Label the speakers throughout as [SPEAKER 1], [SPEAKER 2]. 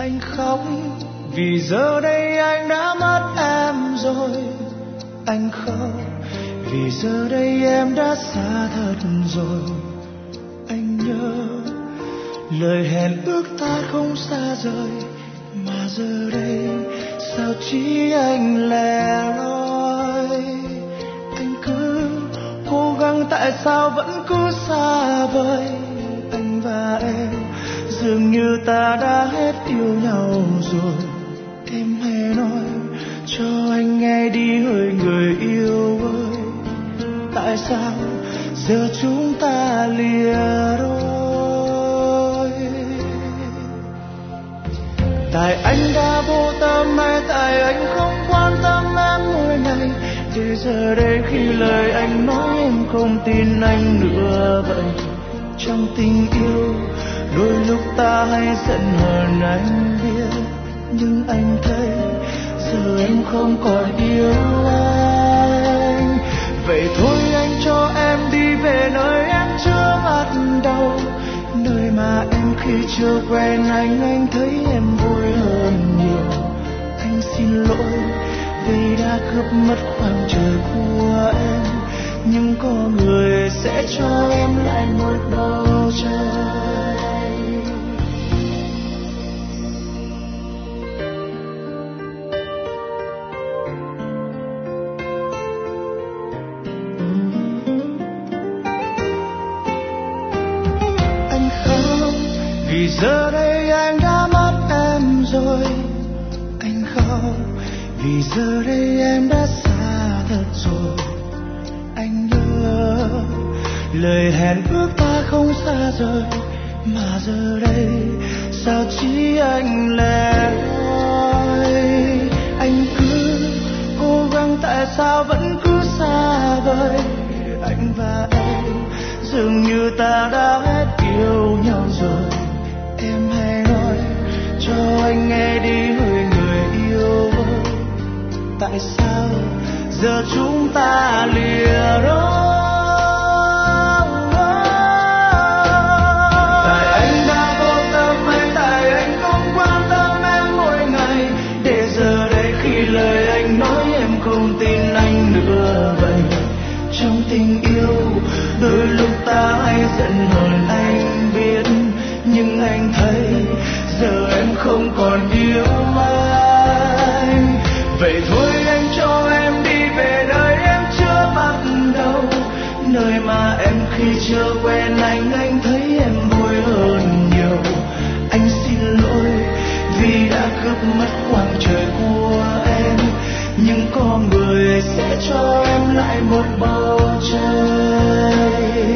[SPEAKER 1] Anh khóc vì giờ đây anh đã mất em rồi. Anh khóc vì giờ đây em đã xa thật rồi. Anh nhớ lời hẹn ước ta không xa rời, mà giờ đây sao chỉ anh lẻ loi. Anh cứ cố gắng, tại sao vẫn cứ xa vời. Anh và em dường như ta đã hết yêu nhau rồi. Em hãy nói cho anh nghe đi hỡi người yêu ơi, tại sao giờ chúng ta lìa đôi. Tại anh đã vô tâm hay tại anh không quan tâm em mỗi ngày, để giờ đây khi lời anh nói em không tin anh nữa vậy. Trong tình yêu đôi lúc ta hay giận hờn anh biết, nhưng anh thấy giờ em không còn yêu anh. Vậy thôi anh cho em đi về nơi em chưa bắt đầu, nơi mà em khi chưa quen anh thấy em vui hơn nhiều. Anh xin lỗi vì đã cướp mất khoảng trời của em, nhưng có người sẽ cho em lại một bầu trời. Anh khóc vì giờ đây anh đã mất em rồi. Anh khóc vì giờ đây em đã xa thật rồi. Anh nhớ lời hẹn ước ta không xa rời, mà giờ đây sao chỉ anh lẻ loi. Anh cứ cố gắng, tại sao vẫn cứ xa vời. Anh và em dường như ta đã hết yêu nhau rồi. Em hãy nói cho anh nghe đi hỡi người yêu ơi, tại sao giờ chúng ta lìa đôi. Tại anh đã vô tâm hay tại anh không quan tâm em mỗi ngày, để giờ đây khi lời anh nói em không tin anh nữa vậy. Trong tình yêu đôi lúc ta hay giận hờn anh biết, nhưng anh thấy giờ em không còn yêu anh. Vậy thôi anh cho em đi về nơi em chưa bắt đầu, nơi mà em khi chưa quen anh thấy em vui hơn nhiều. Anh xin lỗi vì đã cướp mất khoảng trời của em, nhưng có người sẽ cho em lại một bầu trời.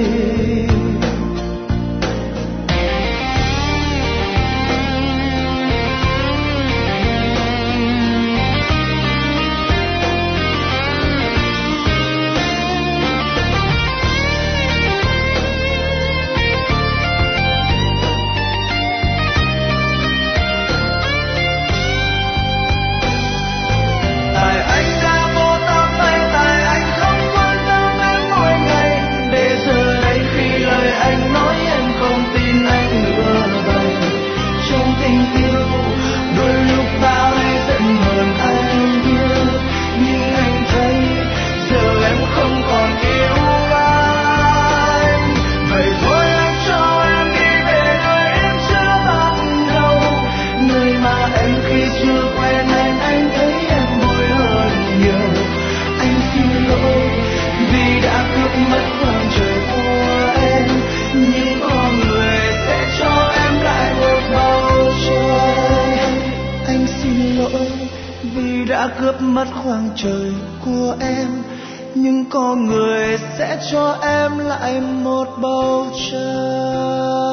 [SPEAKER 1] Tại anh đã vô tâm hay tại anh không quan tâm em mỗi ngày, để giờ đây khi lời anh nói em không tin anh nữa vậy. Trong tình yêu đôi lúc ta hay giận hờn anh biết, nhưng anh thấy giờ em không còn yêu anh. Vậy thôi anh cho em đi về nơi em chưa bắt đầu, nơi mà em khi chưa quen anh thấy em vui hơn nhiều. Anh xin lỗi vì đã cướp mất khoảng trời của em, nhưng có người sẽ cho em lại một bầu trời. Anh xin lỗi vì đã cướp mất khoảng trời của em, nhưng có người sẽ cho em lại một bầu trời.